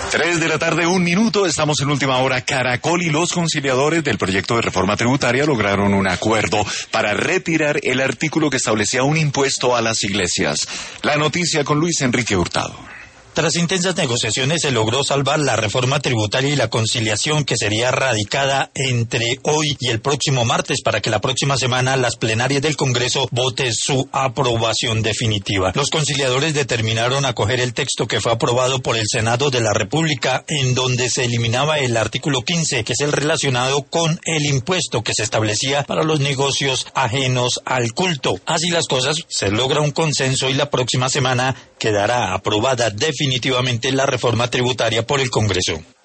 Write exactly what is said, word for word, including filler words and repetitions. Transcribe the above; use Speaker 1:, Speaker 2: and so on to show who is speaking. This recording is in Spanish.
Speaker 1: Tres de la tarde, un minuto, estamos en última hora. Caracol y los conciliadores del proyecto de reforma tributaria lograron un acuerdo para retirar el artículo que establecía un impuesto a las iglesias. La noticia con Luis Enrique Hurtado.
Speaker 2: Tras intensas negociaciones se logró salvar la reforma tributaria y la conciliación que sería radicada entre hoy y el próximo martes para que la próxima semana las plenarias del Congreso voten su aprobación definitiva. Los conciliadores determinaron acoger el texto que fue aprobado por el Senado de la República, en donde se eliminaba el artículo quince, que es el relacionado con el impuesto que se establecía para los negocios ajenos al culto. Así las cosas, se logra un consenso y la próxima semana quedará aprobada definitivamente la reforma tributaria por el Congreso.